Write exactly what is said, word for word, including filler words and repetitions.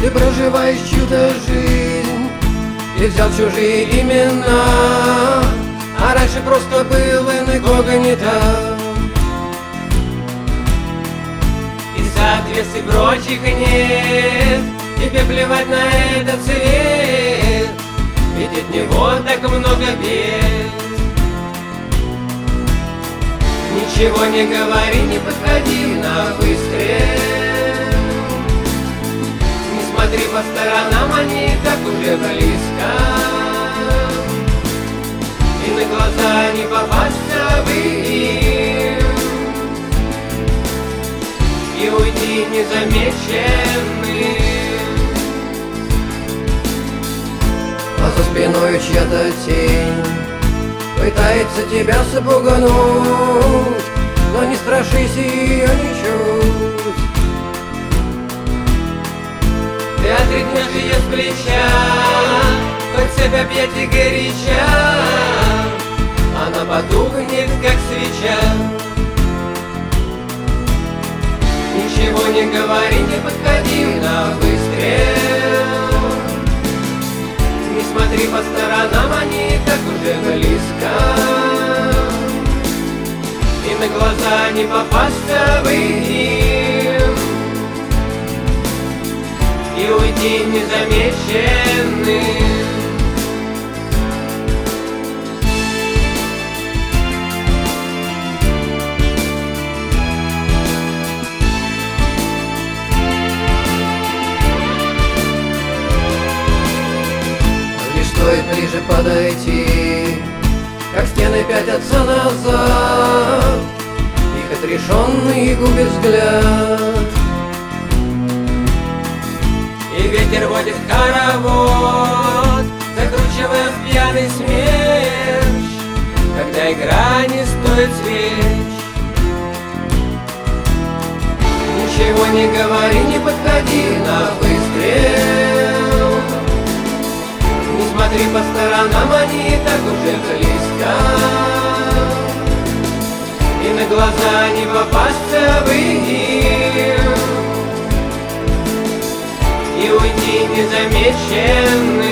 Ты проживаешь чью-то жизнь, ты взял чужие имена, а раньше просто был инкогнито. И соответствий прочих нет, тебе плевать на этот цвет, ведь от него так много бед. Ничего не говори, не подходи на выстрел, не смотри по сторонам, они так уже близко, и на глаза не попасться бы им, и уйти незамеченным. А за спиной чья-то тень пытается тебя запугнуть, но не страшись ее ничуть. Ты отряхнешь ее с плеча, хоть цепь объятий горяча, она потухнет, как свеча. Ничего не говори, не подходи на выстрел, не смотри по сторонам, они так уже близко, и на глаза не попасться бы им, и уйти незамеченным. Стоит ближе подойти, как стены пятятся назад, их отрешенный губит взгляд. И ветер водит хоровод, закручивая в пьяный смерч, когда игра не стоит свеч. Ничего не говори, не подходи на выстрел, не смотри по сторонам, они так уже близко, и на глаза не попасться бы им, и уйти незамеченным.